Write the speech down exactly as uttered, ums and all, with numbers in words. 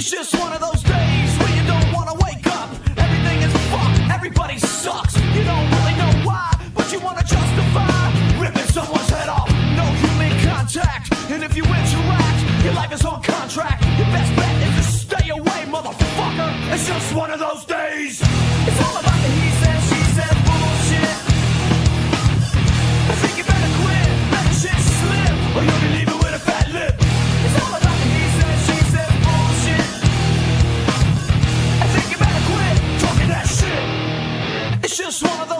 It's just one of those days where you don't wanna wake up. Everything is fucked, everybody sucks. You don't really know why, but you wanna justify ripping someone's head off. No human contact, and if you interact, your life is on contract. Your best bet is to stay away, motherfucker. It's just one of those days. It's all about the he said, she said bullshit. I think you better quit, let the shit slip, or you'll be leaving with a fat lip. It's all about the he said, she said bullshit. I think you better quit talking that shit. It's just one of those